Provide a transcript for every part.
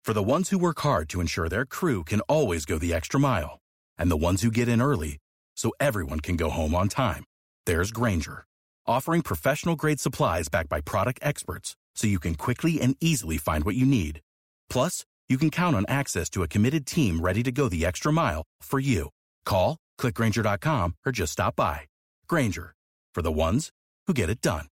For the ones who work hard to ensure their crew can always go the extra mile, and the ones who get in early so everyone can go home on time, there's Grainger, offering professional-grade supplies backed by product experts so you can quickly and easily find what you need. Plus, you can count on access to a committed team ready to go the extra mile for you. Call, click Grainger.com, or just stop by. Grainger, for the ones who get it done.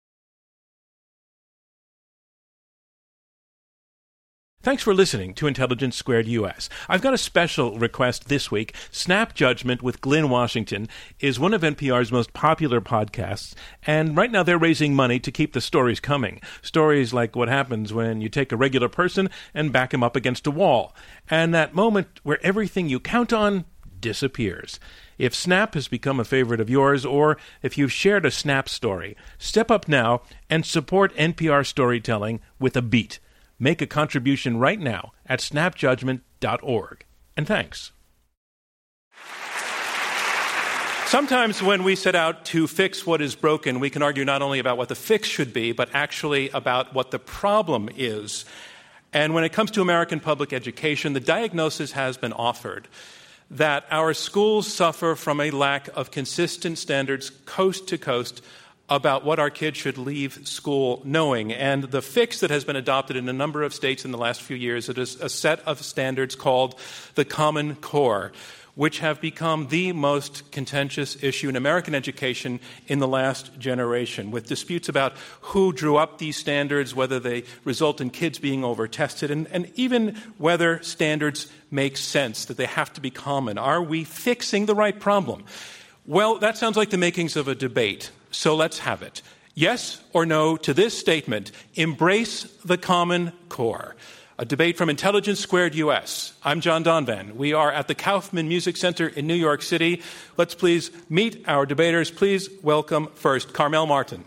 Thanks for listening to Intelligence Squared US. I've got a special request this week. Snap Judgment with Glynn Washington is one of NPR's most popular podcasts, and right now they're raising money to keep the stories coming. Stories like what happens when you take a regular person and back him up against a wall, and that moment where everything you count on disappears. If Snap has become a favorite of yours, or if you've shared a Snap story, step up now and support NPR storytelling with a beat. Make a contribution right now at snapjudgment.org. And thanks. Sometimes when we set out to fix what is broken, we can argue not only about what the fix should be, but actually about what the problem is. And when it comes to American public education, the diagnosis has been offered that our schools suffer from a lack of consistent standards coast to coast about what our kids should leave school knowing. And the fix that has been adopted in a number of states in the last few years is a set of standards called the Common Core, which have become the most contentious issue in American education in the last generation, with disputes about who drew up these standards, whether they result in kids being over-tested, and even whether standards make sense, that they have to be common. Are we fixing the right problem? Well, that sounds like the makings of a debate. So let's have it. Yes or no to this statement, embrace the Common Core. A debate from Intelligence Squared US. I'm John Donvan. We are at the Kaufman Music Center in New York City. Let's please meet our debaters. Please welcome first Carmel Martin.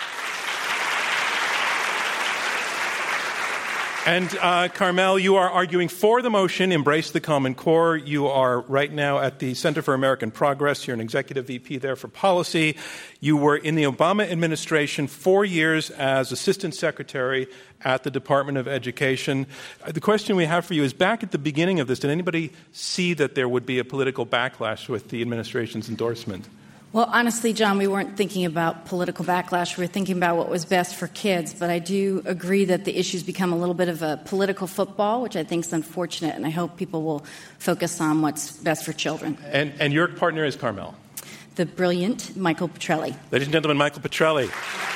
And Carmel, you are arguing for the motion, Embrace the Common Core. You are right now at the Center for American Progress. You're an executive VP there for policy. You were in the Obama administration 4 years as assistant secretary at the Department of Education. The question we have for you is, back at the beginning of this, did anybody see that there would be a political backlash with the administration's endorsement? Well, honestly, John, we weren't thinking about political backlash. We were thinking about what was best for kids. But I do agree that the issue's become a little bit of a political football, which I think is unfortunate, and I hope people will focus on what's best for children. And your partner is Carmel? The brilliant Michael Petrelli. Ladies and gentlemen, Michael Petrelli.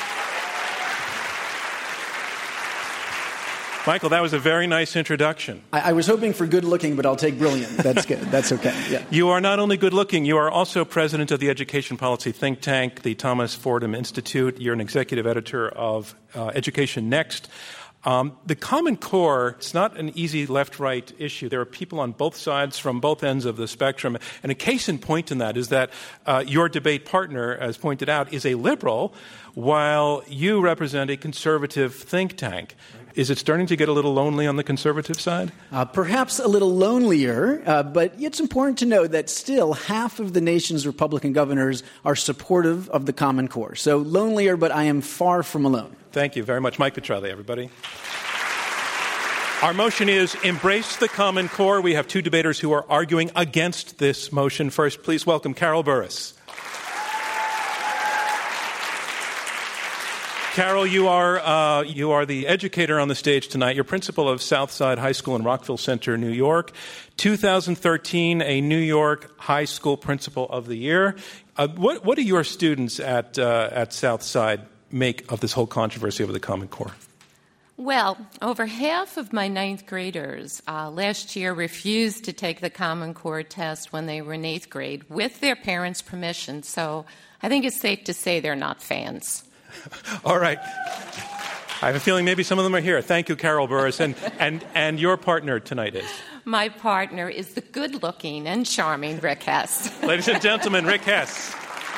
Michael, that was a very nice introduction. I was hoping for good looking, but I'll take brilliant. That's good. That's okay. Yeah. You are not only good looking, you are also president of the education policy think tank, the Thomas Fordham Institute. You're an executive editor of Education Next. The Common Core, it's not an easy left-right issue. There are people on both sides from both ends of the spectrum. And a case in point in that is that your debate partner, as pointed out, is a liberal, while you represent a conservative think tank. Is it starting to get a little lonely on the conservative side? Perhaps a little lonelier, but it's important to know that still half of the nation's Republican governors are supportive of the Common Core. So lonelier, but I am far from alone. Thank you very much. Mike Petrelli, everybody. Our motion is Embrace the Common Core. We have two debaters who are arguing against this motion. First, please welcome Carol Burris. Carol, you are the educator on the stage tonight. You're principal of Southside High School in Rockville Center, New York. 2013, a New York High School Principal of the Year. What do your students at Southside make of this whole controversy over the Common Core? Well, over half of my ninth graders last year refused to take the Common Core test when they were in eighth grade with their parents' permission. So I think it's safe to say they're not fans. All right. I have a feeling maybe some of them are here. Thank you, Carol Burris. And your partner tonight is? My partner is the good-looking and charming Rick Hess. Ladies and gentlemen, Rick Hess.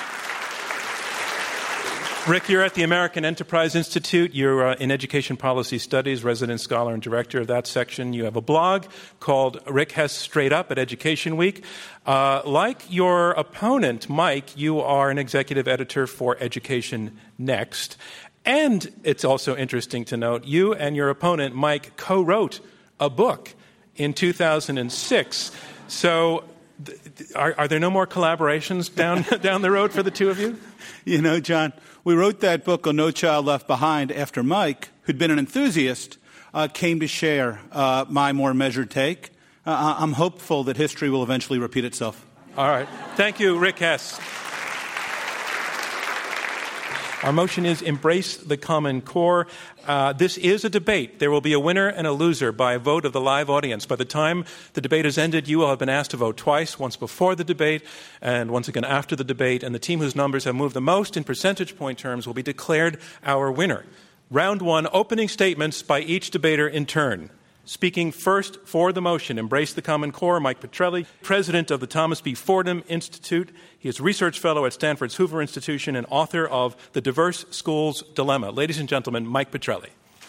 Rick, you're at the American Enterprise Institute. You're in Education Policy Studies, resident scholar and director of that section. You have a blog called Rick Hess Straight Up at Education Week. Like your opponent, Mike, you are an executive editor for Education Next. And it's also interesting to note, you and your opponent, Mike, co-wrote a book in 2006. So are there no more collaborations down the road for the two of you? You know, John, we wrote that book on No Child Left Behind after Mike, who'd been an enthusiast, came to share my more measured take. I'm hopeful that history will eventually repeat itself. All right. Thank you, Rick Hess. Our motion is Embrace the Common Core. This is a debate. There will be a winner and a loser by a vote of the live audience. By the time the debate is ended, you will have been asked to vote twice, once before the debate and once again after the debate, and the team whose numbers have moved the most in percentage point terms will be declared our winner. Round one, opening statements by each debater in turn. Speaking first for the motion, Embrace the Common Core, Mike Petrelli, president of the Thomas B. Fordham Institute. He is a research fellow at Stanford's Hoover Institution and author of The Diverse Schools Dilemma. Ladies and gentlemen, Mike Petrelli.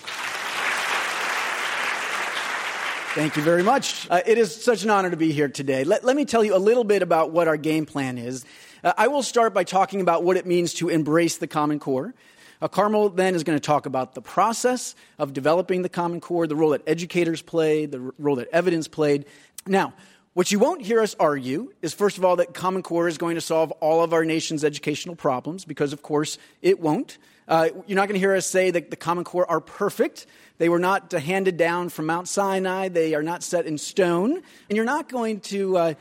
Thank you very much. It is such an honor to be here today. Let me tell you a little bit about what our game plan is. I will start by talking about what it means to embrace the Common Core. Carmel then is going to talk about the process of developing the Common Core, the role that educators played, the role that evidence played. Now, what you won't hear us argue is, first of all, that Common Core is going to solve all of our nation's educational problems, because, of course, it won't. You're not going to hear us say that the Common Core are perfect. They were not handed down from Mount Sinai. They are not set in stone. And you're not going to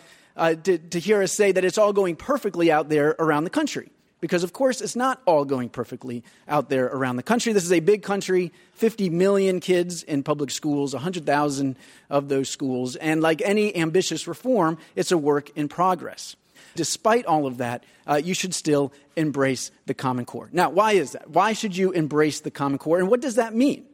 hear us say that it's all going perfectly out there around the country. Because, of course, it's not all going perfectly out there around the country. This is a big country, 50 million kids in public schools, 100,000 of those schools. And like any ambitious reform, it's a work in progress. Despite all of that, you should still embrace the Common Core. Now, why is that? Why should you embrace the Common Core? And what does that mean?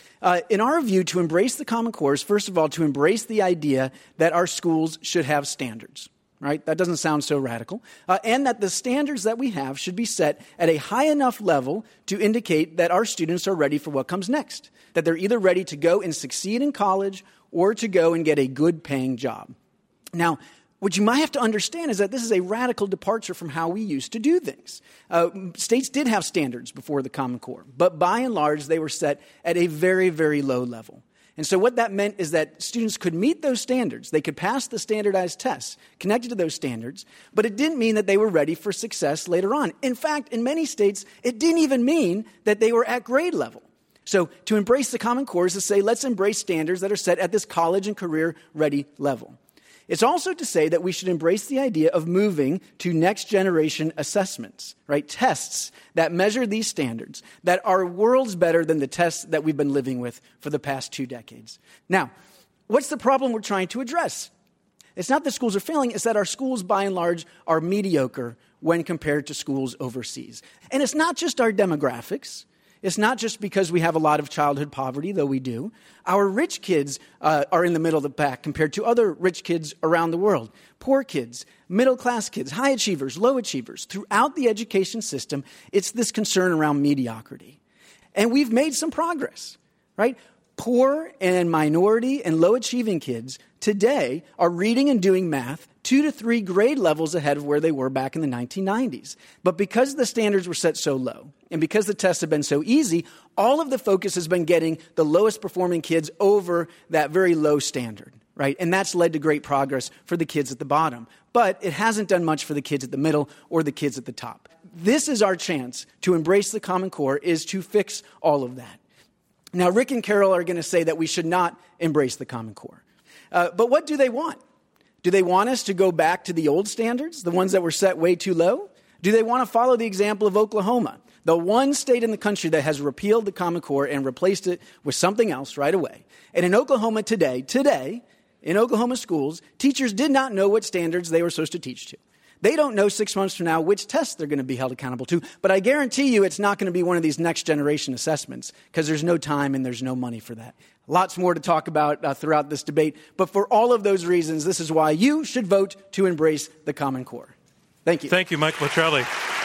In our view, to embrace the Common Core is, first of all, to embrace the idea that our schools should have standards. Right? That doesn't sound so radical. And that the standards that we have should be set at a high enough level to indicate that our students are ready for what comes next. That they're either ready to go and succeed in college or to go and get a good paying job. Now, what you might have to understand is that this is a radical departure from how we used to do things. States did have standards before the Common Core, but by and large, they were set at a very, very low level. And so what that meant is that students could meet those standards. They could pass the standardized tests connected to those standards, but it didn't mean that they were ready for success later on. In fact, in many states, it didn't even mean that they were at grade level. So to embrace the Common Core is to say, let's embrace standards that are set at this college and career-ready level. It's also to say that we should embrace the idea of moving to next-generation assessments, right? Tests that measure these standards, that are worlds better than the tests that we've been living with for the past 2 decades. Now, what's the problem we're trying to address? It's not that schools are failing, it's that our schools, by and large, are mediocre when compared to schools overseas. And it's not just our demographics. It's not just because we have a lot of childhood poverty, though we do. Our rich kids are in the middle of the pack compared to other rich kids around the world. Poor kids, middle-class kids, high achievers, low achievers. Throughout the education system, it's this concern around mediocrity. And we've made some progress, right? Poor and minority and low-achieving kids today are reading and doing math 2 to 3 grade levels ahead of where they were back in the 1990s. But because the standards were set so low, and because the tests have been so easy, all of the focus has been getting the lowest performing kids over that very low standard, right? And that's led to great progress for the kids at the bottom. But it hasn't done much for the kids at the middle or the kids at the top. This is our chance to embrace the Common Core, is to fix all of that. Now, Rick and Carol are going to say that we should not embrace the Common Core. But what do they want? Do they want us to go back to the old standards, the ones that were set way too low? Do they want to follow the example of Oklahoma, the one state in the country that has repealed the Common Core and replaced it with something else right away? And in Oklahoma today, in Oklahoma schools, teachers did not know what standards they were supposed to teach to. They don't know 6 months from now which tests they're going to be held accountable to, but I guarantee you it's not going to be one of these next generation assessments, because there's no time and there's no money for that. Lots more to talk about throughout this debate, but for all of those reasons, this is why you should vote to embrace the Common Core. Thank you. Thank you, Mike Petrelli.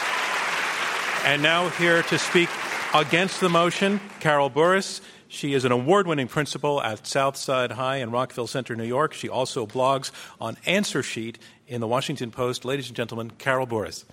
And now here to speak against the motion, Carol Burris. She is an award-winning principal at Southside High in Rockville Center, New York. She also blogs on Answer Sheet in the Washington Post. Ladies and gentlemen, Carol Burris.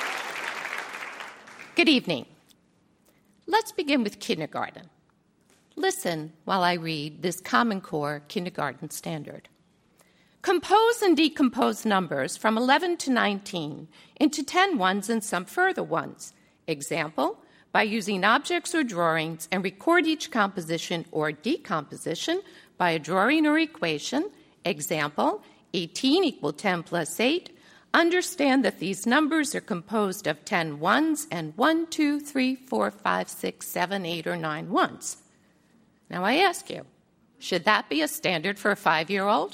Good evening. Let's begin with kindergarten. Listen while I read this Common Core kindergarten standard. Compose and decompose numbers from 11 to 19 into 10 ones and some further ones. Example, by using objects or drawings, and record each composition or decomposition by a drawing or equation. Example, 18 equal 10 plus 8. Understand that these numbers are composed of 10 ones and 1, 2, 3, 4, 5, 6, 7, 8, or 9 ones. Now I ask you, should that be a standard for a 5-year-old?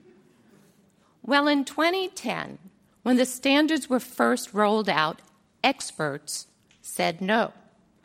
Well, in 2010, when the standards were first rolled out, experts said no.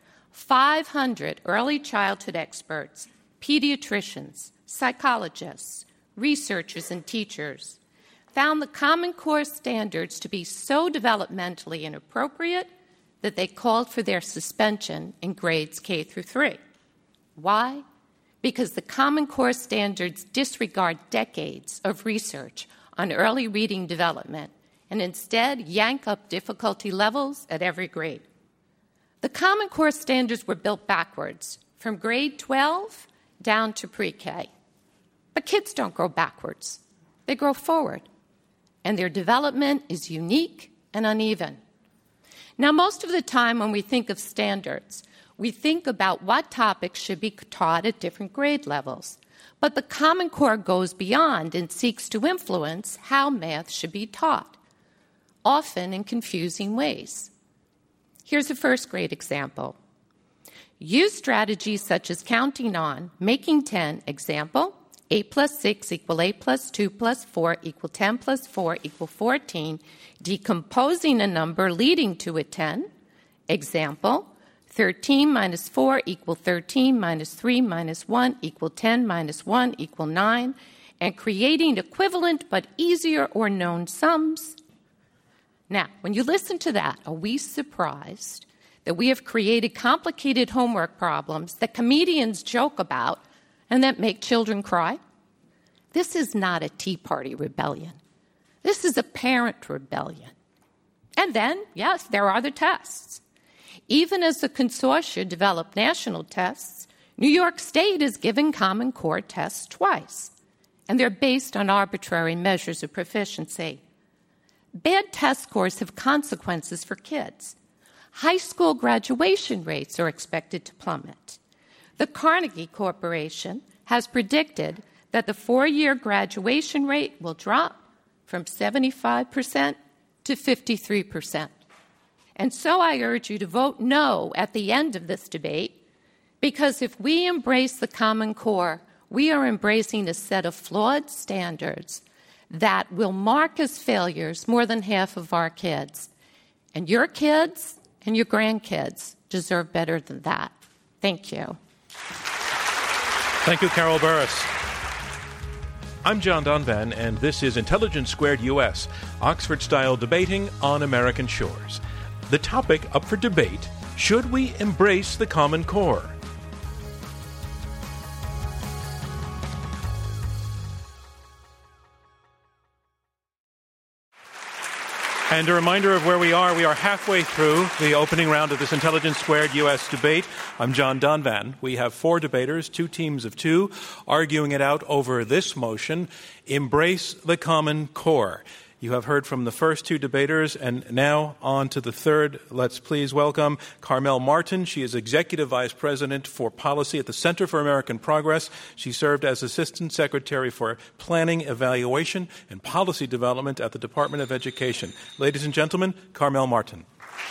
500 early childhood experts, pediatricians, psychologists, researchers, and teachers found the Common Core standards to be so developmentally inappropriate that they called for their suspension in grades K through 3. Why? Because the Common Core standards disregard decades of research on early reading development and instead yank up difficulty levels at every grade. The Common Core standards were built backwards, from grade 12 down to pre-K. But kids don't grow backwards. They grow forward. And their development is unique and uneven. Now, most of the time when we think of standards, we think about what topics should be taught at different grade levels. But the Common Core goes beyond and seeks to influence how math should be taught, often in confusing ways. Here's a first grade example. Use strategies such as counting on, making 10, example, 8 plus 6 equal 8 plus 2 plus 4 equal 10 plus 4 equal 14, decomposing a number leading to a 10, example, 13 minus 4 equal 13 minus 3 minus 1 equal 10 minus 1 equal 9, and creating equivalent but easier or known sums. Now, when you listen to that, are we surprised that we have created complicated homework problems that comedians joke about and that make children cry? This is not a Tea Party rebellion. This is a parent rebellion. And then, yes, there are the tests. Even as the consortia develop national tests, New York State is giving Common Core tests twice, and they're based on arbitrary measures of proficiency. Bad test scores have consequences for kids. High school graduation rates are expected to plummet. The Carnegie Corporation has predicted that the 4-year graduation rate will drop from 75% to 53%. And so I urge you to vote no at the end of this debate, because if we embrace the Common Core, we are embracing a set of flawed standards that will mark as failures more than half of our kids. And your kids and your grandkids deserve better than that. Thank you. Thank you, Carol Burris. I'm John Donvan, and this is Intelligence Squared US, Oxford-style debating on American shores. The topic up for debate, should we embrace the Common Core? And a reminder of where we are. We are halfway through the opening round of this Intelligence Squared U.S. debate. I'm John Donvan. We have 4 debaters, 2 teams of 2, arguing it out over this motion, embrace the Common Core. You have heard from the first 2 debaters, and now on to the third. Let's please welcome Carmel Martin. She is Executive Vice President for Policy at the Center for American Progress. She served as Assistant Secretary for Planning, Evaluation, and Policy Development at the Department of Education. Ladies and gentlemen, Carmel Martin.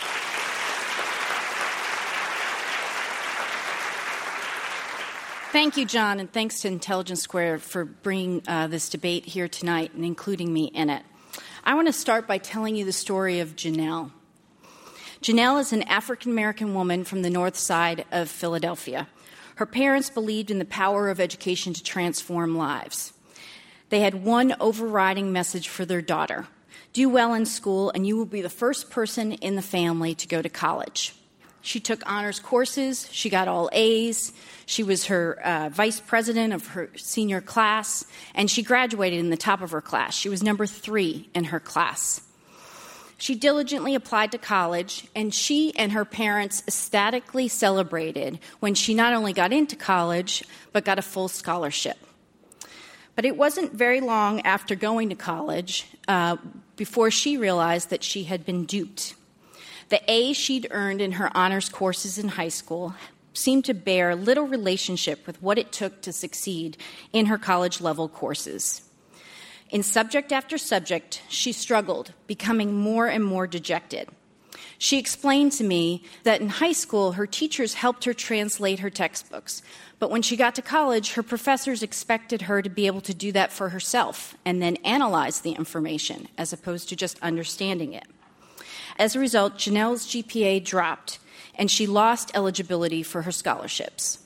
Thank you, John, and thanks to Intelligence Squared for bringing this debate here tonight and including me in it. I want to start by telling you the story of Janelle. Janelle is an African-American woman from the north side of Philadelphia. Her parents believed in the power of education to transform lives. They had one overriding message for their daughter: do well in school and you will be the first person in the family to go to college. She took honors courses. She got all A's. She was her vice president of her senior class, and she graduated in the top of her class. She was number 3 in her class. She diligently applied to college, and she and her parents ecstatically celebrated when she not only got into college, but got a full scholarship. But it wasn't very long after going to college before she realized that she had been duped. The A she'd earned in her honors courses in high school seemed to bear little relationship with what it took to succeed in her college-level courses. In subject after subject, she struggled, becoming more and more dejected. She explained to me that in high school, her teachers helped her translate her textbooks, but when she got to college, her professors expected her to be able to do that for herself and then analyze the information as opposed to just understanding it. As a result, Janelle's GPA dropped, and she lost eligibility for her scholarships.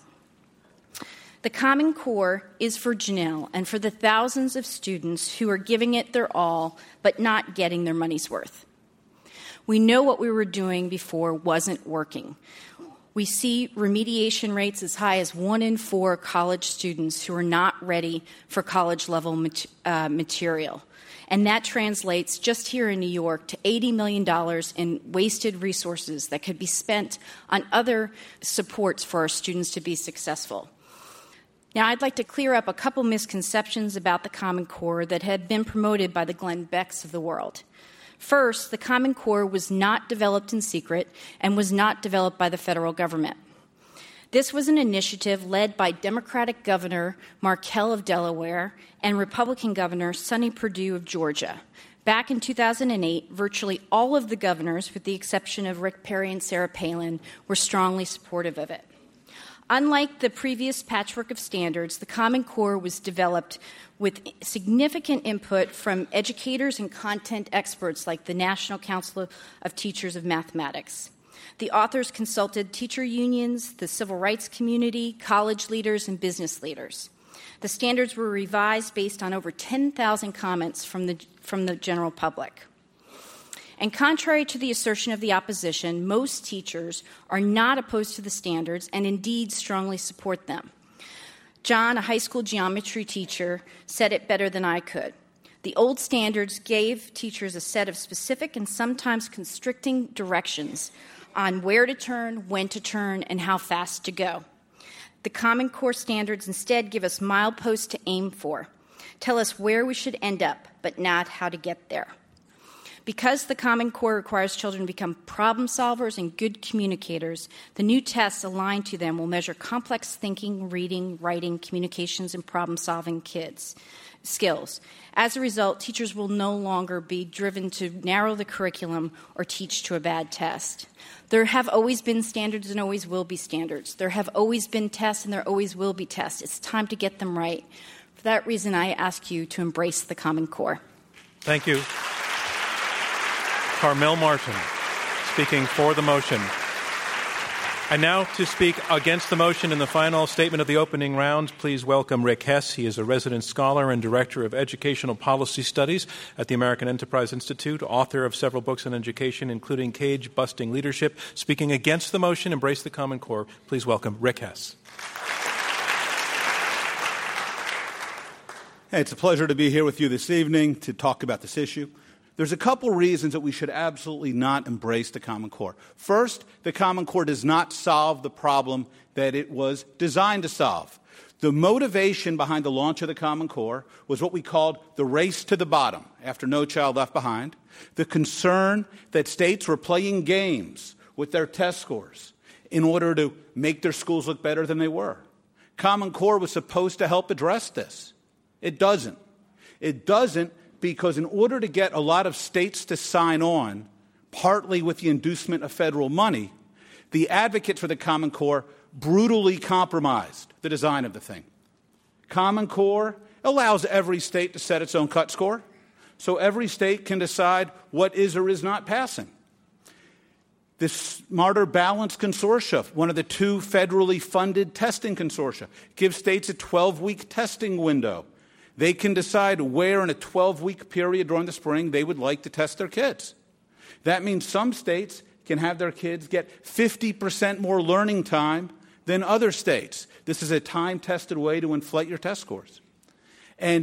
The Common Core is for Janelle and for the thousands of students who are giving it their all but not getting their money's worth. We know what we were doing before wasn't working. We see remediation rates as high as 1 in 4 college students who are not ready for college-level material. And that translates, just here in New York, to $80 million in wasted resources that could be spent on other supports for our students to be successful. Now, I'd like to clear up a couple misconceptions about the Common Core that had been promoted by the Glenn Becks of the world. First, the Common Core was not developed in secret and was not developed by the federal government. This was an initiative led by Democratic Governor Markell of Delaware and Republican Governor Sonny Perdue of Georgia. Back in 2008, virtually all of the governors, with the exception of Rick Perry and Sarah Palin, were strongly supportive of it. Unlike the previous patchwork of standards, the Common Core was developed with significant input from educators and content experts like the National Council of Teachers of Mathematics. The authors consulted teacher unions, the civil rights community, college leaders, and business leaders. The standards were revised based on over 10,000 comments from the general public. And contrary to the assertion of the opposition, most teachers are not opposed to the standards and indeed strongly support them. John, a high school geometry teacher, said it better than I could. The old standards gave teachers a set of specific and sometimes constricting directions on where to turn, when to turn, and how fast to go. The Common Core standards instead give us mileposts to aim for, tell us where we should end up, but not how to get there. Because the Common Core requires children to become problem solvers and good communicators, the new tests aligned to them will measure complex thinking, reading, writing, communications, and problem-solving skills. As a result, teachers will no longer be driven to narrow the curriculum or teach to a bad test. There have always been standards and always will be standards. There have always been tests and there always will be tests. It's time to get them right. For that reason, I ask you to embrace the Common Core. Thank you. Carmel Martin, speaking for the motion. And now to speak against the motion in the final statement of the opening round, please welcome Rick Hess. He is a resident scholar and director of educational policy studies at the American Enterprise Institute, author of several books on education, including Cage Busting Leadership. Speaking against the motion, Embrace the Common Core, please welcome Rick Hess. Hey, it's a pleasure to be here with you this evening to talk about this issue. There's a couple reasons that we should absolutely not embrace the Common Core. First, the Common Core does not solve the problem that it was designed to solve. The motivation behind the launch of the Common Core was what we called the race to the bottom, after No Child Left Behind, the concern that states were playing games with their test scores in order to make their schools look better than they were. Common Core was supposed to help address this. It doesn't. It doesn't because in order to get a lot of states to sign on, partly with the inducement of federal money, the advocates for the Common Core brutally compromised the design of the thing. Common Core allows every state to set its own cut score, so every state can decide what is or is not passing. The Smarter Balanced Consortia, one of the 2 federally funded testing consortia, gives states a 12-week testing window. They can decide where in a 12-week period during the spring they would like to test their kids. That means some states can have their kids get 50% more learning time than other states. This is a time-tested way to inflate your test scores. And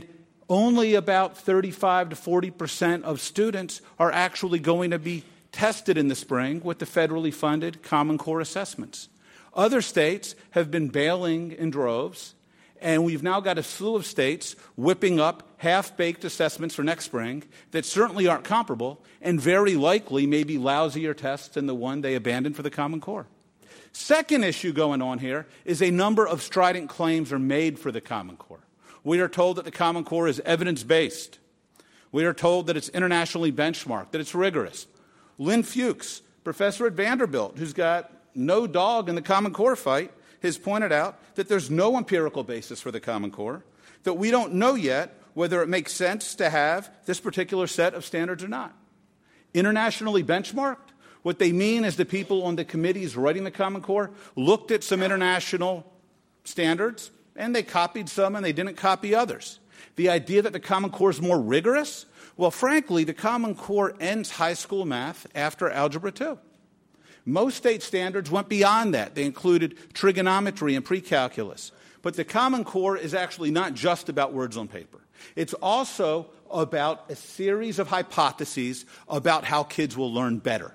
Only about 35 to 40% of students are actually going to be tested in the spring with the federally funded Common Core assessments. Other states have been bailing in droves, and we've now got a slew of states whipping up half-baked assessments for next spring that certainly aren't comparable and very likely may be lousier tests than the one they abandoned for the Common Core. Second issue going on here is a number of strident claims are made for the Common Core. We are told that the Common Core is evidence-based. We are told that it's internationally benchmarked, that it's rigorous. Lynn Fuchs, professor at Vanderbilt, who's got no dog in the Common Core fight, has pointed out that there's no empirical basis for the Common Core, that we don't know yet whether it makes sense to have this particular set of standards or not. Internationally benchmarked, what they mean is the people on the committees writing the Common Core looked at some international standards, and they copied some and they didn't copy others. The idea that the Common Core is more rigorous, well, frankly, the Common Core ends high school math after Algebra 2. Most state standards went beyond that. They included trigonometry and pre-calculus. But the Common Core is actually not just about words on paper. It's also about a series of hypotheses about how kids will learn better.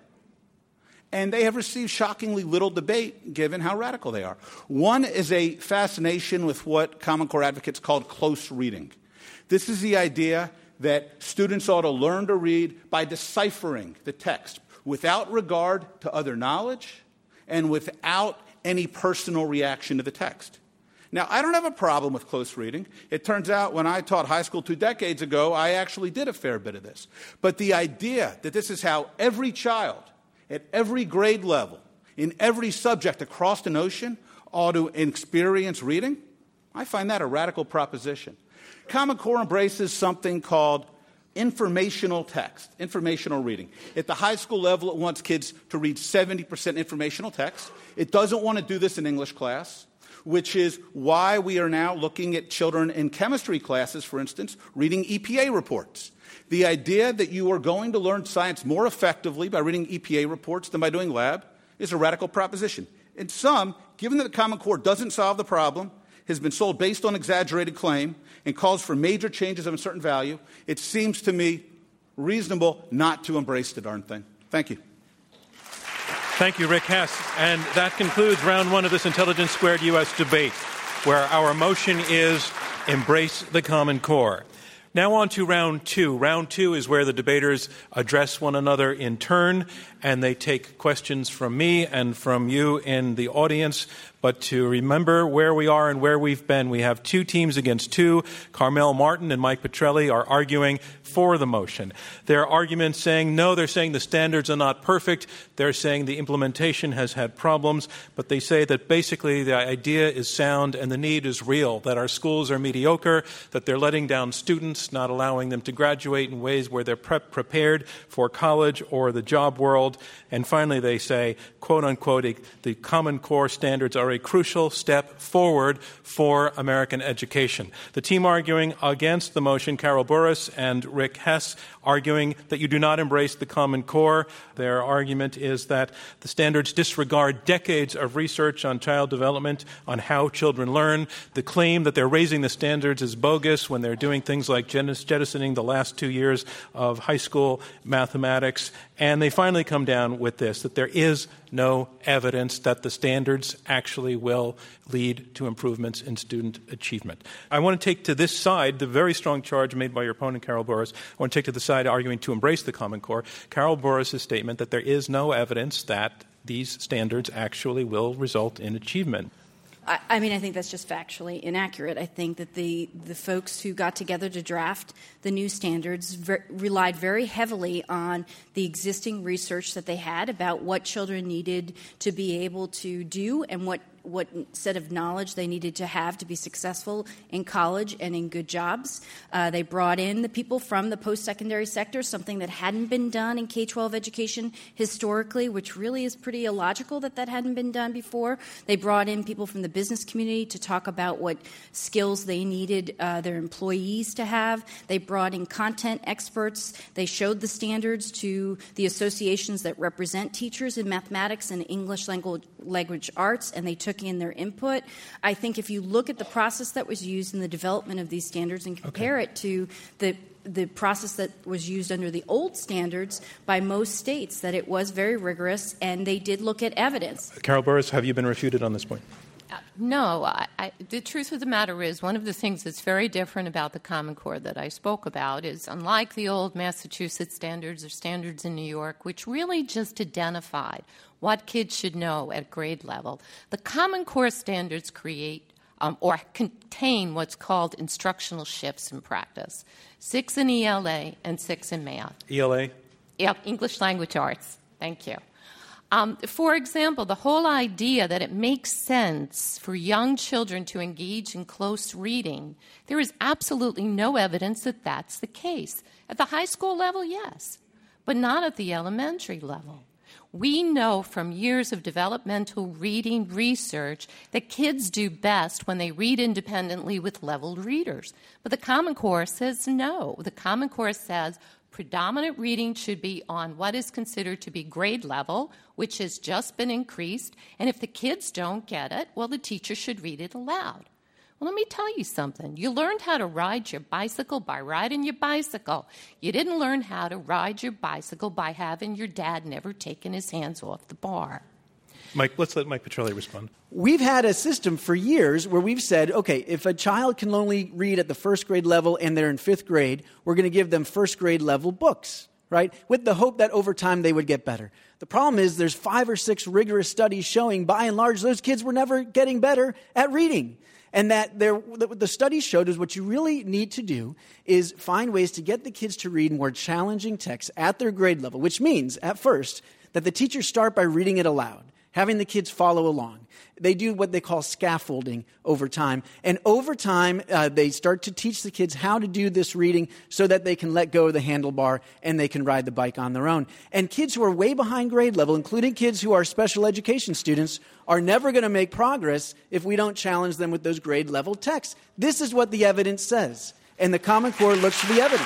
And they have received shockingly little debate given how radical they are. One is a fascination with what Common Core advocates called close reading. This is the idea that students ought to learn to read by deciphering the text without regard to other knowledge and without any personal reaction to the text. Now, I don't have a problem with close reading. It turns out when I taught high school 2 decades ago, I actually did a fair bit of this. But the idea that this is how every child at every grade level, in every subject across the nation, ought to experience reading, I find that a radical proposition. Common Core embraces something called informational text, informational reading. At the high school level, it wants kids to read 70% informational text. It doesn't want to do this in English class, which is why we are now looking at children in chemistry classes, for instance, reading EPA reports. The idea that you are going to learn science more effectively by reading EPA reports than by doing lab is a radical proposition. In sum, given that the Common Core doesn't solve the problem, has been sold based on exaggerated claim, and calls for major changes of a certain value, it seems to me reasonable not to embrace the darn thing. Thank you. Thank you, Rick Hess. And that concludes round one of this Intelligence Squared U.S. debate, where our motion is embrace the Common Core. Now on to round two. Round two is where the debaters address one another in turn, and they take questions from me and from you in the audience. But to remember where we are and where we've been, we have 2 teams against 2. Carmel Martin and Mike Petrelli are arguing for the motion. Their arguments saying, no, they're saying the standards are not perfect. They're saying the implementation has had problems. But they say that basically the idea is sound and the need is real, that our schools are mediocre, that they're letting down students, not allowing them to graduate in ways where they're prepared for college or the job world. And finally, they say, quote unquote, the Common Core standards are a crucial step forward for American education. The team arguing against the motion, Carol Burris and Rick Hess, arguing that you do not embrace the Common Core. Their argument is that the standards disregard decades of research on child development, on how children learn. The claim that they're raising the standards is bogus when they're doing things like jettisoning the last 2 years of high school mathematics. And they finally come down with this, that there is no evidence that the standards actually will lead to improvements in student achievement. I want to take to this side the very strong charge made by your opponent, Carol Burris. I want to take to the side arguing to embrace the Common Core, Carol Burris' statement that there is no evidence that these standards actually will result in achievement. I mean, I think that's just factually inaccurate. I think that the folks who got together to draft the new standards relied very heavily on the existing research that they had about what children needed to be able to do and what set of knowledge they needed to have to be successful in college and in good jobs. They brought in the people from the post-secondary sector, something that hadn't been done in K-12 education historically, which really is pretty illogical that hadn't been done before. They brought in people from the business community to talk about what skills they needed their employees to have. They brought in content experts. They showed the standards to the associations that represent teachers in mathematics and English language arts, and they took took in their input. I think if you look at the process that was used in the development of these standards and compare it to the process that was used under the old standards by most states, that it was very rigorous, and they did look at evidence. Carol Burris, have you been refuted on this point? No. The truth of the matter is, one of the things that's very different about the Common Core that I spoke about is, unlike the old Massachusetts standards or standards in New York, which really just identified what kids should know at grade level, the Common Core standards create or contain what's called instructional shifts in practice. 6 in ELA and 6 in math. ELA? Yeah, English Language Arts. Thank you. For example, the whole idea that it makes sense for young children to engage in close reading, there is absolutely no evidence that that's the case. At the high school level, yes, but not at the elementary level. We know from years of developmental reading research that kids do best when they read independently with leveled readers. But the Common Core says no. The Common Core says predominant reading should be on what is considered to be grade level, which has just been increased. And if the kids don't get it, well, the teacher should read it aloud. Well, let me tell you something. You learned how to ride your bicycle by riding your bicycle. You didn't learn how to ride your bicycle by having your dad never taken his hands off the bar. Mike, let's let Mike Petrelli respond. We've had a system for years where we've said, okay, if a child can only read at the first grade level and they're in fifth grade, we're going to give them first grade level books, right? With the hope that over time they would get better. The problem is there's 5 or 6 rigorous studies showing, by and large, those kids were never getting better at reading. And that the studies showed is what you really need to do is find ways to get the kids to read more challenging texts at their grade level, which means, at first, that the teachers start by reading it aloud, having the kids follow along. They do what they call scaffolding over time. And over time, they start to teach the kids how to do this reading so that they can let go of the handlebar and they can ride the bike on their own. And kids who are way behind grade level, including kids who are special education students, are never going to make progress if we don't challenge them with those grade level texts. This is what the evidence says. And the Common Core looks for the evidence.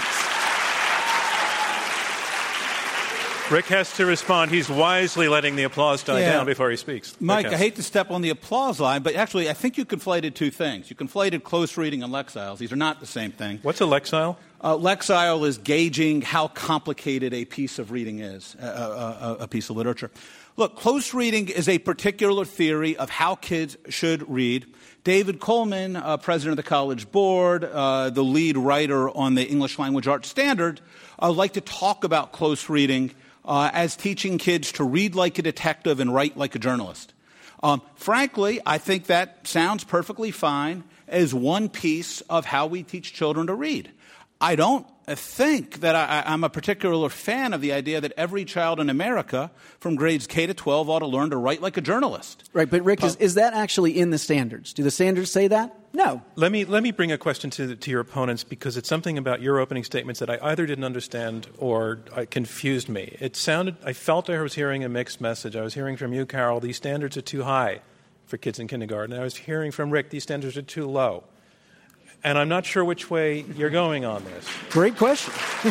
Rick has to respond. He's wisely letting the applause die down before he speaks. Mike, I hate to step on the applause line, but actually I think you conflated two things. You conflated close reading and Lexiles. These are not the same thing. What's a Lexile? Lexile is gauging how complicated a piece of reading is, a piece of literature. Look, close reading is a particular theory of how kids should read. David Coleman, president of the College Board, the lead writer on the English Language Arts Standard, like to talk about close reading as teaching kids to read like a detective and write like a journalist. Frankly, I think that sounds perfectly fine as one piece of how we teach children to read. I don't think that I'm a particular fan of the idea that every child in America from grades K to 12 ought to learn to write like a journalist. Right, but Rick, is that actually in the standards? Do the standards say that? No. Let me bring a question to your opponents, because it's something about your opening statements that I either didn't understand or confused me. I felt I was hearing a mixed message. I was hearing from you, Carol, these standards are too high for kids in kindergarten. I was hearing from Rick, these standards are too low. And I'm not sure which way you're going on this. Great question.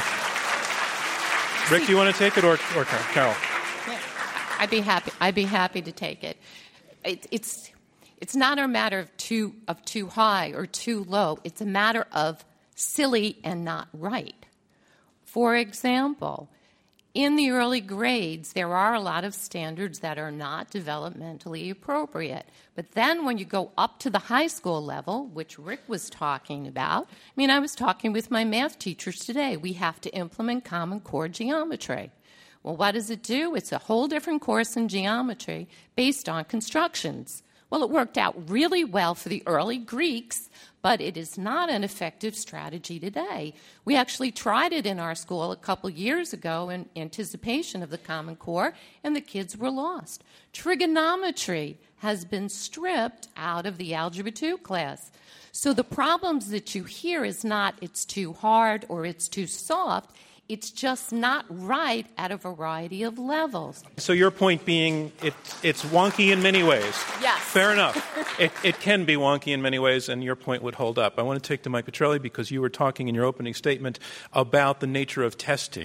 Rick, do you want to take it or Carol? Yeah, I'd be happy to take it. It's not a matter of too high or too low. It's a matter of silly and not right. For example, in the early grades, there are a lot of standards that are not developmentally appropriate. But then when you go up to the high school level, which Rick was talking about, I was talking with my math teachers today. We have to implement Common Core geometry. Well, what does it do? It's a whole different course in geometry based on constructions. Well, it worked out really well for the early Greeks, but it is not an effective strategy today. We actually tried it in our school a couple years ago in anticipation of the Common Core, and the kids were lost. Trigonometry has been stripped out of the Algebra 2 class. So the problems that you hear is not it's too hard or it's too soft. It's just not right at a variety of levels. So your point being it's wonky in many ways. Yes. Fair enough. It can be wonky in many ways, and your point would hold up. I want to take to Mike Petrelli, because you were talking in your opening statement about the nature of testing.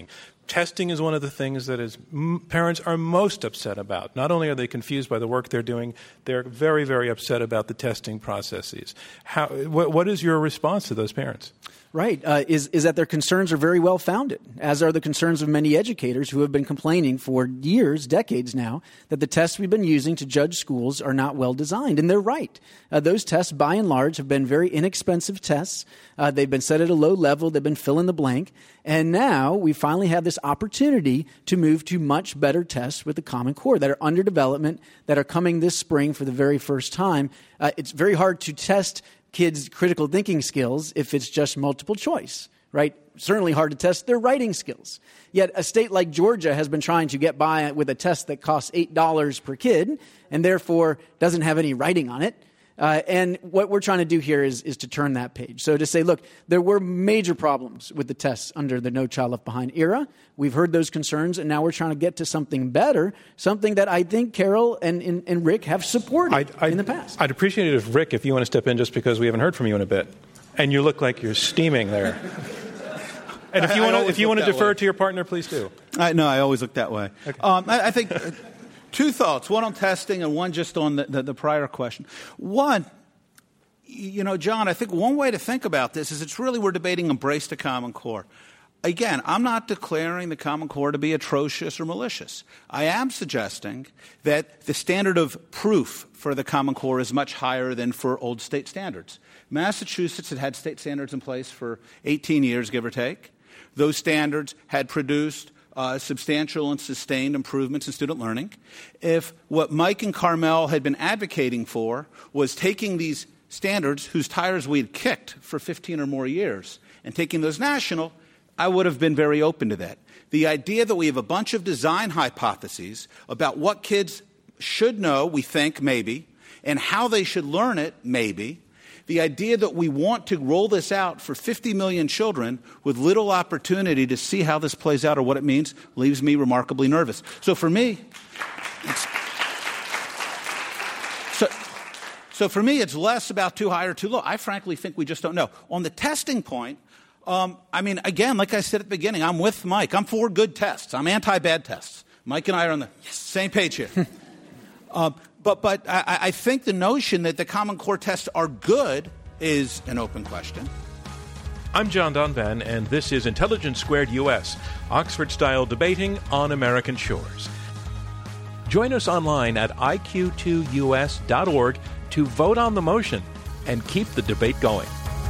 testing is one of the things that parents are most upset about. Not only are they confused by the work they're doing, they're very, very upset about the testing processes. What is your response to those parents? Right, is that their concerns are very well founded, as are the concerns of many educators who have been complaining for years, decades now, that the tests we've been using to judge schools are not well designed. And they're right. Those tests, by and large, have been very inexpensive tests. They've been set at a low level. They've been fill in the blank. And now we finally have this opportunity to move to much better tests with the Common Core that are under development, that are coming this spring for the very first time. It's very hard to test kids' critical thinking skills if it's just multiple choice, right? Certainly hard to test their writing skills. Yet a state like Georgia has been trying to get by with a test that costs $8 per kid and therefore doesn't have any writing on it. And what we're trying to do here is to turn that page. So to say, look, there were major problems with the tests under the No Child Left Behind era. We've heard those concerns, and now we're trying to get to something better, something that I think Carol and Rick have supported in the past. I'd appreciate it if, Rick, if you want to step in just because we haven't heard from you in a bit. And you look like you're steaming there. And if you want to defer to your partner, please do. No, I always look that way. Okay. I think... Two thoughts, one on testing and one just on the prior question. One, John, I think one way to think about this is we're debating embrace the Common Core. Again, I'm not declaring the Common Core to be atrocious or malicious. I am suggesting that the standard of proof for the Common Core is much higher than for old state standards. Massachusetts had state standards in place for 18 years, give or take. Those standards had produced substantial and sustained improvements in student learning. If what Mike and Carmel had been advocating for was taking these standards whose tires we had kicked for 15 or more years and taking those national, I would have been very open to that. The idea that we have a bunch of design hypotheses about what kids should know, we think, maybe, and how they should learn it, maybe, the idea that we want to roll this out for 50 million children with little opportunity to see how this plays out or what it means leaves me remarkably nervous. So for me, it's less about too high or too low. I frankly think we just don't know. On the testing point, again, like I said at the beginning, I'm with Mike. I'm for good tests. I'm anti-bad tests. Mike and I are on the same page here. But I think the notion that the Common Core tests are good is an open question. I'm John Donvan, and this is Intelligence Squared US, Oxford-style debating on American shores. Join us online at iq2us.org to vote on the motion and keep the debate going.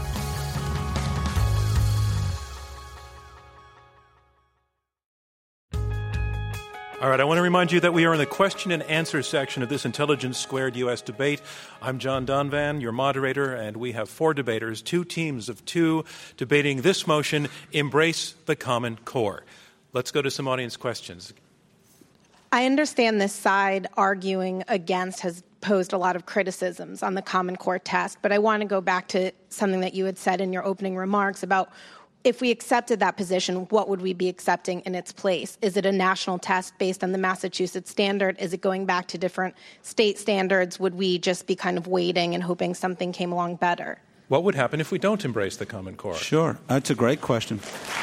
All right, I want to remind you that we are in the question and answer section of this Intelligence Squared U.S. debate. I'm John Donvan, your moderator, and we have 4 debaters, 2 teams of 2, debating this motion, Embrace the Common Core. Let's go to some audience questions. I understand this side arguing against has posed a lot of criticisms on the Common Core test, but I want to go back to something that you had said in your opening remarks about if we accepted that position, what would we be accepting in its place? Is it a national test based on the Massachusetts standard? Is it going back to different state standards? Would we just be kind of waiting and hoping something came along better? What would happen if we don't embrace the Common Core? Sure. That's a great question.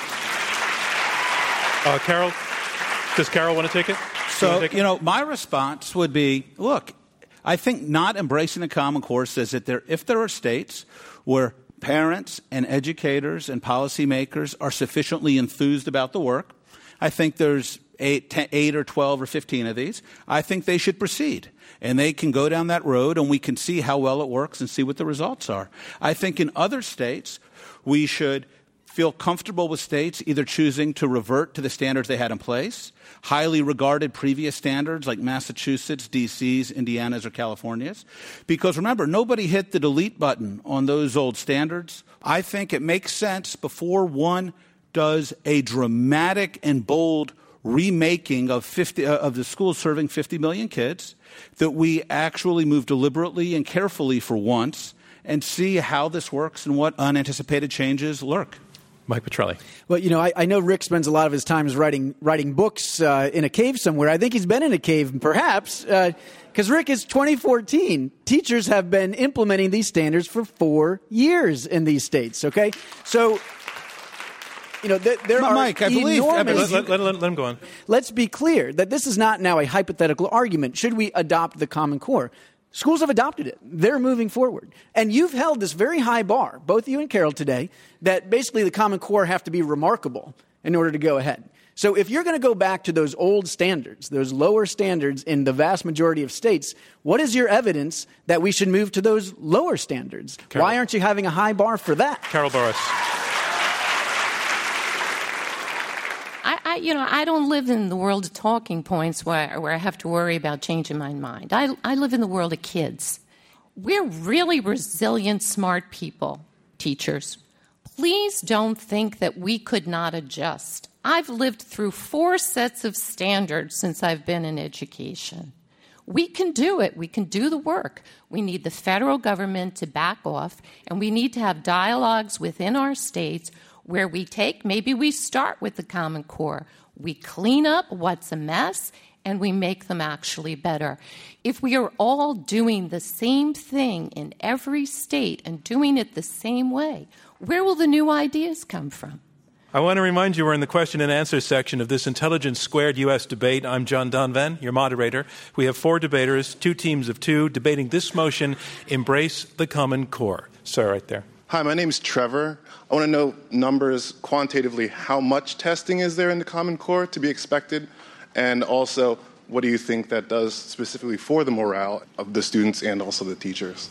Carol, does Carol want to take it? So, my response would be, look, I think not embracing the Common Core says that if there are states where parents and educators and policymakers are sufficiently enthused about the work, I think there's 8 or 12 or 15 of these, I think they should proceed. And they can go down that road and we can see how well it works and see what the results are. I think in other states, we should feel comfortable with states either choosing to revert to the standards they had in place, highly regarded previous standards like Massachusetts, D.C.'s, Indiana's, or California's. Because remember, nobody hit the delete button on those old standards. I think it makes sense before one does a dramatic and bold remaking of the schools serving 50 million kids that we actually move deliberately and carefully for once and see how this works and what unanticipated changes lurk. Mike Petrelli. Well, I know Rick spends a lot of his time writing books in a cave somewhere. I think he's been in a cave, perhaps, because Rick, it's 2014. Teachers have been implementing these standards for 4 years in these states, okay? So there are Mike, I believe. enormous... Let him go on. Let's be clear that this is not now a hypothetical argument. Should we adopt the Common Core? Schools have adopted it. They're moving forward. And you've held this very high bar, both you and Carol today, that basically the Common Core have to be remarkable in order to go ahead. So if you're going to go back to those old standards, those lower standards in the vast majority of states, what is your evidence that we should move to those lower standards? Carol. Why aren't you having a high bar for that? Carol Burris. I don't live in the world of talking points where I have to worry about changing my mind. I live in the world of kids. We're really resilient, smart people, teachers. Please don't think that we could not adjust. I've lived through 4 sets of standards since I've been in education. We can do it. We can do the work. We need the federal government to back off, and we need to have dialogues within our states where maybe we start with the Common Core. We clean up what's a mess, and we make them actually better. If we are all doing the same thing in every state and doing it the same way, where will the new ideas come from? I want to remind you we're in the question and answer section of this Intelligence Squared U.S. debate. I'm John Donvan, your moderator. We have 4 debaters, 2 teams of 2, debating this motion, Embrace the Common Core. Sir, right there. Hi, my name is Trevor. I want to know numbers quantitatively. How much testing is there in the Common Core to be expected? And also, what do you think that does specifically for the morale of the students and also the teachers?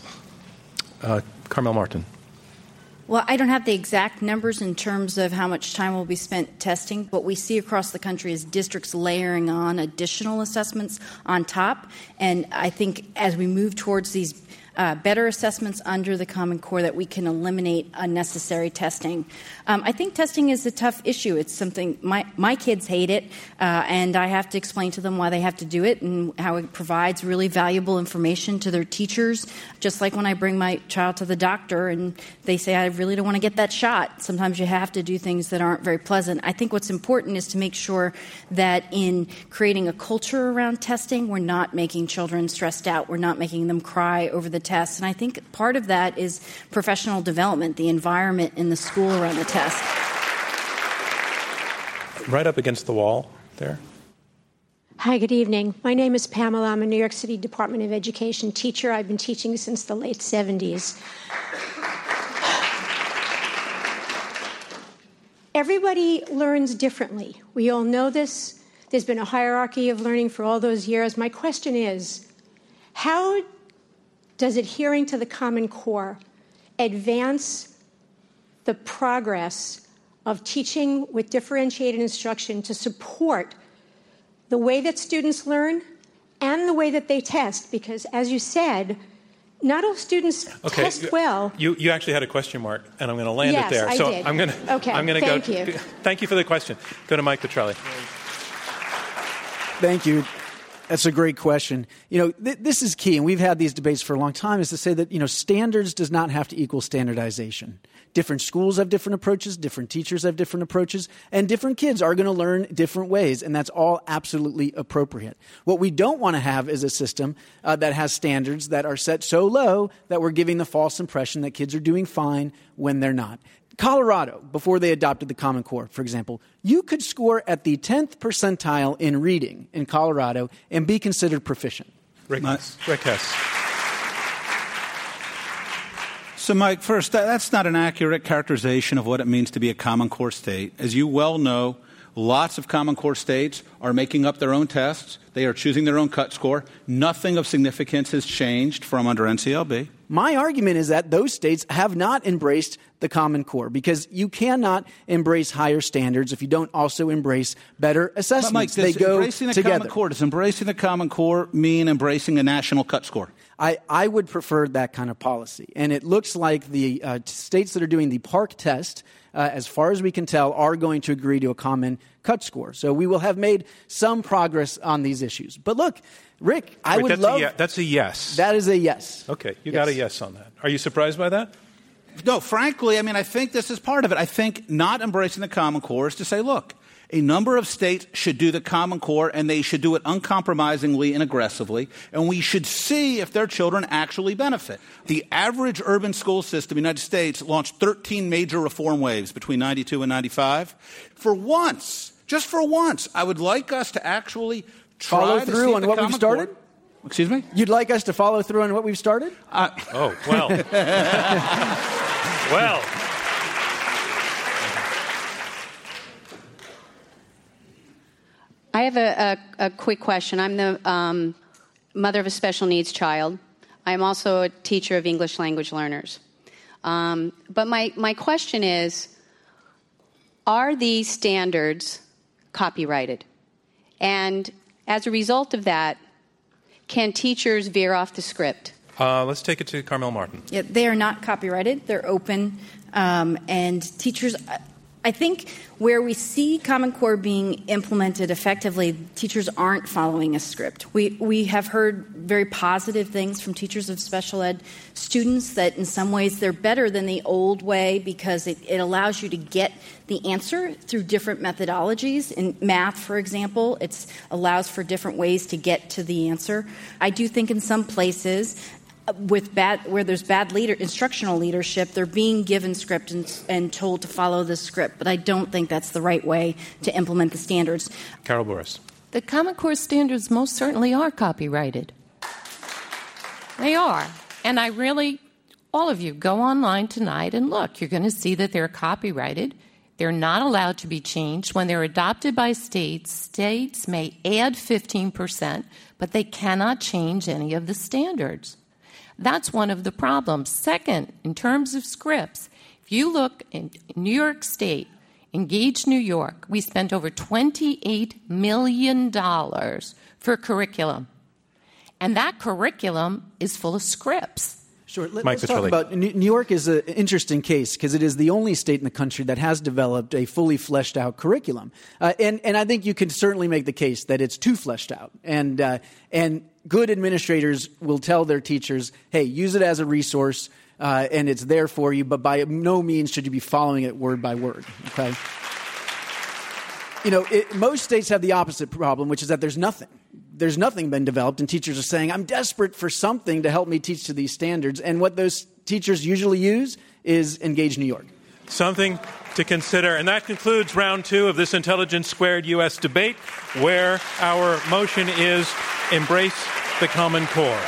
Carmel Martin. Well, I don't have the exact numbers in terms of how much time will be spent testing. What we see across the country is districts layering on additional assessments on top. And I think as we move towards these better assessments under the Common Core, that we can eliminate unnecessary testing. I think testing is a tough issue. It's something my kids hate it, and I have to explain to them why they have to do it and how it provides really valuable information to their teachers. Just like when I bring my child to the doctor and they say, I really don't want to get that shot. Sometimes you have to do things that aren't very pleasant. I think what's important is to make sure that in creating a culture around testing, we're not making children stressed out. We're not making them cry over the test. And I think part of that is professional development, the environment in the school around the test. Right up against the wall there. Hi, good evening. My name is Pamela. I'm a New York City Department of Education teacher. I've been teaching since the late 70s. Everybody learns differently. We all know this. There's been a hierarchy of learning for all those years. My question is, how does adhering to the Common Core advance the progress of teaching with differentiated instruction to support the way that students learn and the way that they test? Because, as you said, not all students test well. You actually had a question mark, and I'm going to land it there. I so did. I'm going to Thank you. Thank you for the question. Go to Mike Petrelli. Thank you. That's a great question. This is key, and we've had these debates for a long time, is to say that, standards does not have to equal standardization. Different schools have different approaches, different teachers have different approaches, and different kids are going to learn different ways, and that's all absolutely appropriate. What we don't want to have is a system that has standards that are set so low that we're giving the false impression that kids are doing fine when they're not. Colorado, before they adopted the Common Core, for example, you could score at the 10th percentile in reading in Colorado and be considered proficient. Rick Hess. So, Mike, first, that's not an accurate characterization of what it means to be a Common Core state. As you well know, lots of Common Core states are making up their own tests. They are choosing their own cut score. Nothing of significance has changed from under NCLB. My argument is that those states have not embraced the Common Core because you cannot embrace higher standards if you don't also embrace better assessments. But Mike, they go embracing the together. Common Core, does embracing the Common Core mean embracing a national cut score? I would prefer that kind of policy. And it looks like the states that are doing the PARCC test, as far as we can tell, are going to agree to a common cut score. So we will have made some progress on these issues. But look, Rick, I would love... That's a yes. That is a yes. Okay, you got a yes on that. Are you surprised by that? No, frankly, I think this is part of it. I think not embracing the Common Core is to say, look, A number of states should do the Common Core, and they should do it uncompromisingly and aggressively, and we should see if their children actually benefit. The average urban school system in the United States launched 13 major reform waves between 92 and 95. For once, just for once, I would like us to actually follow through on what we've started? Excuse me? You'd like us to follow through on what we've started? Well. Well. I have a quick question. I'm the mother of a special needs child. I'm also a teacher of English language learners. But my question is, are these standards copyrighted? And as a result of that, can teachers veer off the script? Let's take it to Carmel Martin. Yeah, they are not copyrighted. They're open. And teachers, I think where we see Common Core being implemented effectively, teachers aren't following a script. We have heard very positive things from teachers of special ed students that in some ways they're better than the old way because it allows you to get the answer through different methodologies. In math, for example, it allows for different ways to get to the answer. I do think in some places where there's bad instructional leadership, they're being given script and told to follow the script. But I don't think that's the right way to implement the standards. Carol Burris. The Common Core standards most certainly are copyrighted. They are. And all of you, go online tonight and look. You're going to see that they're copyrighted. They're not allowed to be changed. When they're adopted by states, states may add 15%, but they cannot change any of the standards. That's one of the problems. Second, in terms of scripts, if you look in New York State, Engage New York, we spent over $28 million for curriculum. And that curriculum is full of scripts. Sure. Let's talk about New York is an interesting case because it is the only state in the country that has developed a fully fleshed out curriculum. And I think you can certainly make the case that it's too fleshed out. And good administrators will tell their teachers, hey, use it as a resource and it's there for you, but by no means should you be following it word by word. Okay. Most states have the opposite problem, which is that there's nothing. There's nothing been developed, and teachers are saying, I'm desperate for something to help me teach to these standards. And what those teachers usually use is Engage New York. Something to consider. And that concludes round 2 of this Intelligence Squared U.S. debate, where our motion is Embrace the Common Core.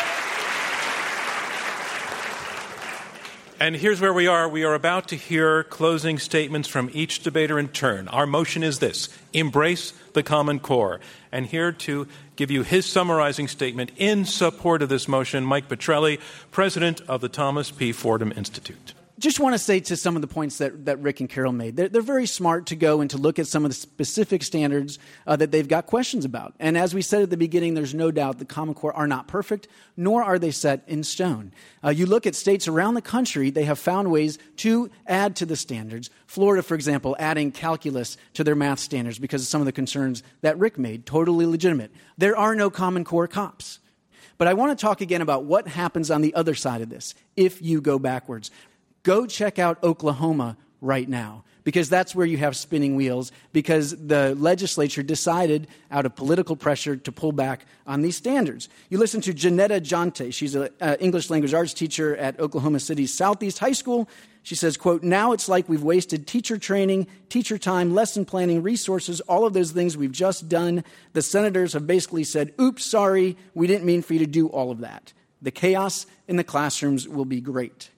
And here's where we are. We are about to hear closing statements from each debater in turn. Our motion is this: Embrace the Common Core. And here to give you his summarizing statement in support of this motion, Mike Petrelli, president of the Thomas P. Fordham Institute. Just want to say to some of the points that Rick and Carol made, they're very smart to go and to look at some of the specific standards that they've got questions about. And as we said at the beginning, there's no doubt the Common Core are not perfect, nor are they set in stone. You look at states around the country, they have found ways to add to the standards. Florida, for example, adding calculus to their math standards because of some of the concerns that Rick made, totally legitimate. There are no Common Core cops. But I want to talk again about what happens on the other side of this if you go backwards. Go check out Oklahoma right now, because that's where you have spinning wheels, because the legislature decided out of political pressure to pull back on these standards. You listen to Janetta Jonte. She's an English language arts teacher at Oklahoma City's Southeast High School. She says, quote, now it's like we've wasted teacher training, teacher time, lesson planning, resources, all of those things we've just done. The senators have basically said, oops, sorry, we didn't mean for you to do all of that. The chaos in the classrooms will be great.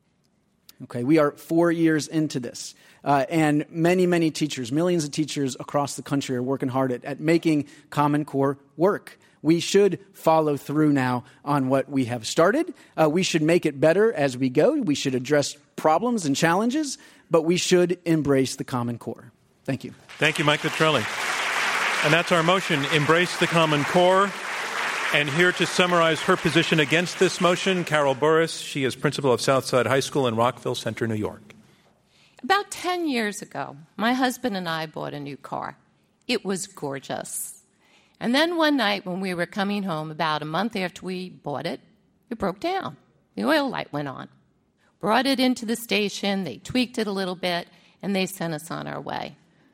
Okay, we are 4 years into this, and many, many teachers, millions of teachers across the country are working hard at making Common Core work. We should follow through now on what we have started. We should make it better as we go. We should address problems and challenges, but we should embrace the Common Core. Thank you. Thank you, Mike Petrelli. And that's our motion, Embrace the Common Core. And here to summarize her position against this motion, Carol Burris. She is principal of Southside High School in Rockville Centre, New York. About 10 years ago, my husband and I bought a new car. It was gorgeous. And then one night when we were coming home, about a month after we bought it, it broke down. The oil light went on. Brought it into the station, they tweaked it a little bit, and they sent us on our way.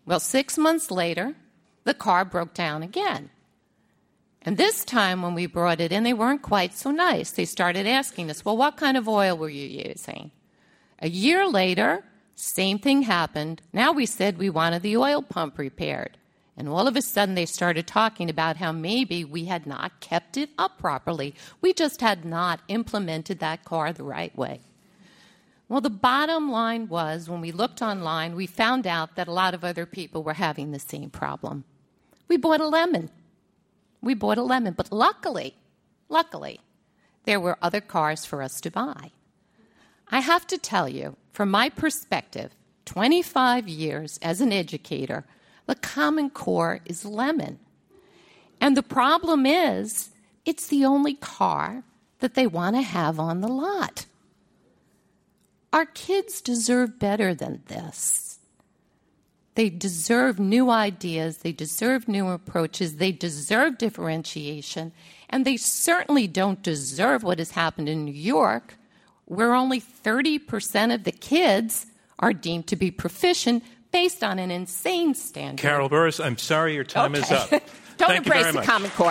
Well, 6 months later, the car broke down again. And this time when we brought it in, they weren't quite so nice. They started asking us, well, what kind of oil were you using? A year later, same thing happened. Now we said we wanted the oil pump repaired. And all of a sudden they started talking about how maybe we had not kept it up properly. We just had not implemented that car the right way. Well, the bottom line was, when we looked online, we found out that a lot of other people were having the same problem. We bought a lemon. But luckily, there were other cars for us to buy. I have to tell you, from my perspective, 25 years as an educator, the Common Core is lemon. And the problem is, it's the only car that they want to have on the lot. Our kids deserve better than this. They deserve new ideas. They deserve new approaches. They deserve differentiation. And they certainly don't deserve what has happened in New York, where only 30% of the kids are deemed to be proficient based on an insane standard. Carol Burris, I'm sorry your time is up. Don't embrace the Common Core.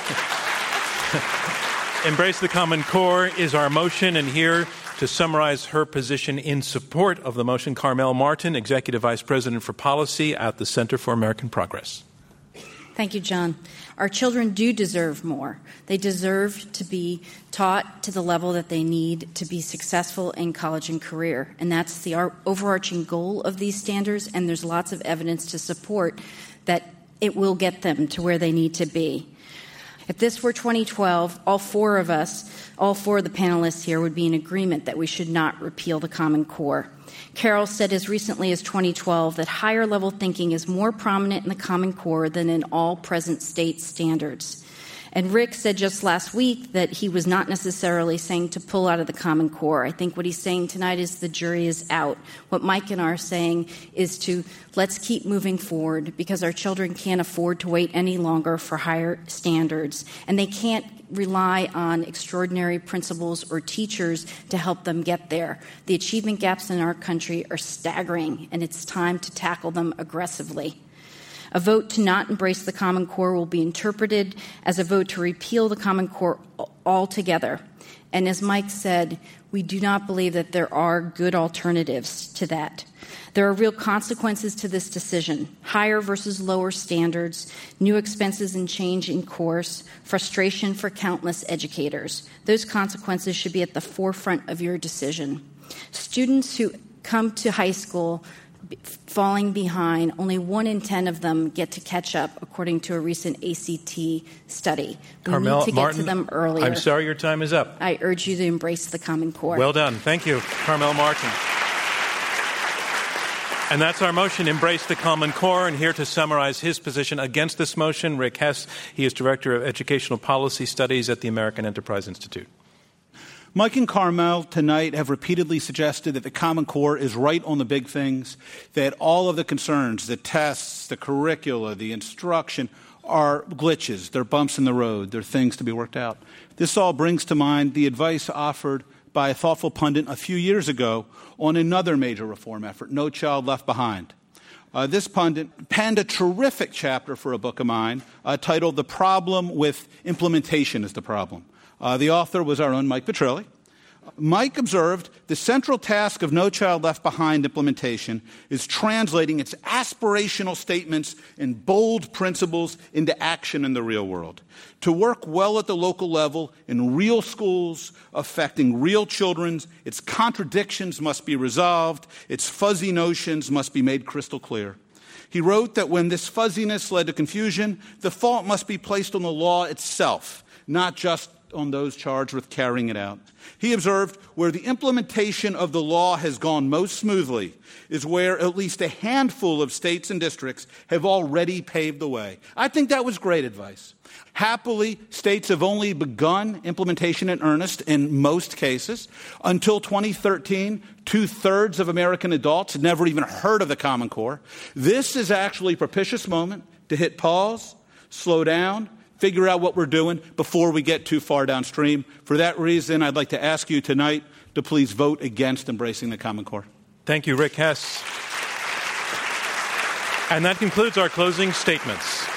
Embrace the Common Core is our motion, and here to summarize her position in support of the motion, Carmel Martin, Executive Vice President for Policy at the Center for American Progress. Thank you, John. Our children do deserve more. They deserve to be taught to the level that they need to be successful in college and career. And that's the overarching goal of these standards, and there's lots of evidence to support that it will get them to where they need to be. If this were 2012, all four of the panelists here would be in agreement that we should not repeal the Common Core. Carol said as recently as 2012 that higher level thinking is more prominent in the Common Core than in all present state standards. And Rick said just last week that he was not necessarily saying to pull out of the Common Core. I think what he's saying tonight is the jury is out. What Mike and I are saying is to let's keep moving forward, because our children can't afford to wait any longer for higher standards. And they can't rely on extraordinary principals or teachers to help them get there. The achievement gaps in our country are staggering, and it's time to tackle them aggressively. A vote to not embrace the Common Core will be interpreted as a vote to repeal the Common Core altogether. And as Mike said, we do not believe that there are good alternatives to that. There are real consequences to this decision: higher versus lower standards, new expenses and change in course, frustration for countless educators. Those consequences should be at the forefront of your decision. Students who come to high school falling behind, only 1 in 10 of them get to catch up, according to a recent ACT study. Carmel need to Martin, get to them earlier. I'm sorry your time is up. I urge you to embrace the Common Core. Well done. Thank you, Carmel Martin. And that's our motion, Embrace the Common Core. And here to summarize his position against this motion, Rick Hess. He is Director of Educational Policy Studies at the American Enterprise Institute. Mike and Carmel tonight have repeatedly suggested that the Common Core is right on the big things, that all of the concerns, the tests, the curricula, the instruction, are glitches. They're bumps in the road. They're things to be worked out. This all brings to mind the advice offered by a thoughtful pundit a few years ago on another major reform effort, No Child Left Behind. This pundit penned a terrific chapter for a book of mine titled The Problem with Implementation is the Problem. The author was our own Mike Petrilli. Mike observed the central task of No Child Left Behind implementation is translating its aspirational statements and bold principles into action in the real world. To work well at the local level in real schools affecting real children, its contradictions must be resolved, its fuzzy notions must be made crystal clear. He wrote that when this fuzziness led to confusion, the fault must be placed on the law itself, not just on those charged with carrying it out. He observed where the implementation of the law has gone most smoothly is where at least a handful of states and districts have already paved the way. I think that was great advice. Happily, states have only begun implementation in earnest in most cases. Until 2013, 2/3 of American adults had never even heard of the Common Core. This is actually a propitious moment to hit pause, slow down, figure out what we're doing before we get too far downstream. For that reason, I'd like to ask you tonight to please vote against embracing the Common Core. Thank you, Rick Hess. And that concludes our closing statements.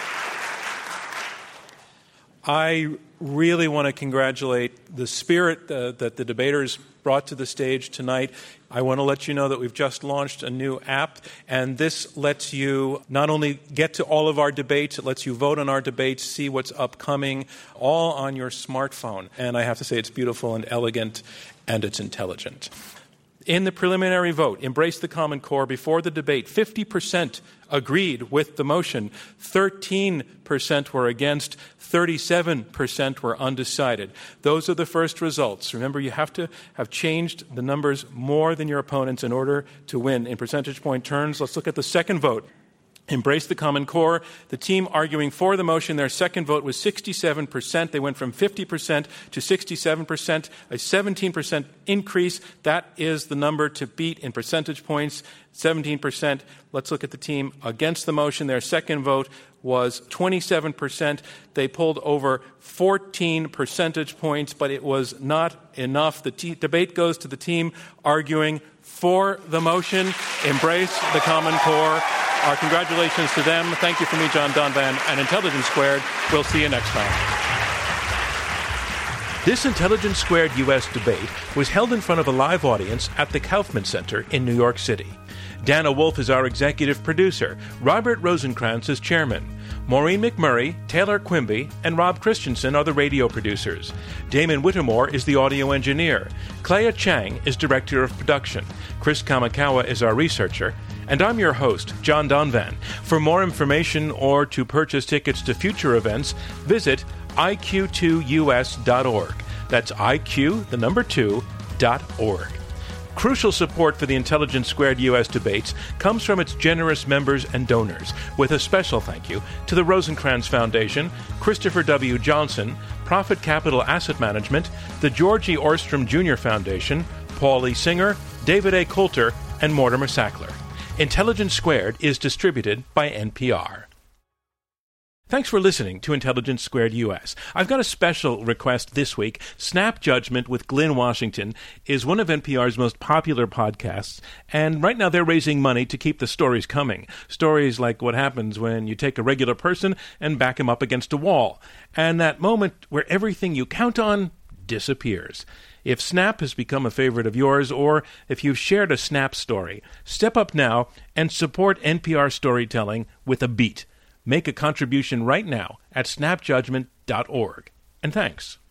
I really want to congratulate the spirit that the debaters brought to the stage tonight. I want to let you know that we've just launched a new app, and this lets you not only get to all of our debates, it lets you vote on our debates, see what's upcoming, all on your smartphone. And I have to say it's beautiful and elegant, and it's intelligent. In the preliminary vote, Embrace the Common Core, before the debate, 50% agreed with the motion, 13% were against, 37% were undecided. Those are the first results. Remember, you have to have changed the numbers more than your opponents in order to win in percentage point terms. Let's look at the second vote. Embrace the Common Core. The team arguing for the motion, their second vote was 67%. They went from 50% to 67%, a 17% increase. That is the number to beat in percentage points, 17%. Let's look at the team against the motion. Their second vote was 27%. They pulled over 14 percentage points, but it was not enough. The debate goes to the team arguing for the motion, Embrace the Common Core. Our congratulations to them. Thank you from me, John Donvan, and Intelligence Squared. We'll see you next time. This Intelligence Squared U.S. debate was held in front of a live audience at the Kaufman Center in New York City. Dana Wolf is our executive producer. Robert Rosenkranz is chairman. Maureen McMurray, Taylor Quimby, and Rob Christensen are the radio producers. Damon Whittemore is the audio engineer. Clea Chang is director of production. Chris Kamikawa is our researcher. And I'm your host, John Donvan. For more information or to purchase tickets to future events, visit iq2us.org. That's iq2.org. Crucial support for the Intelligence Squared U.S. debates comes from its generous members and donors, with a special thank you to the Rosenkranz Foundation, Christopher W. Johnson, Profit Capital Asset Management, the George E. Orstrom Jr. Foundation, Paul E. Singer, David A. Coulter, and Mortimer Sackler. Intelligence Squared is distributed by NPR. Thanks for listening to Intelligence Squared U.S. I've got a special request this week. Snap Judgment with Glynn Washington is one of NPR's most popular podcasts, and right now they're raising money to keep the stories coming. Stories like what happens when you take a regular person and back him up against a wall, and that moment where everything you count on disappears. If Snap has become a favorite of yours, or if you've shared a Snap story, step up now and support NPR storytelling with a beat. Make a contribution right now at snapjudgment.org. And thanks.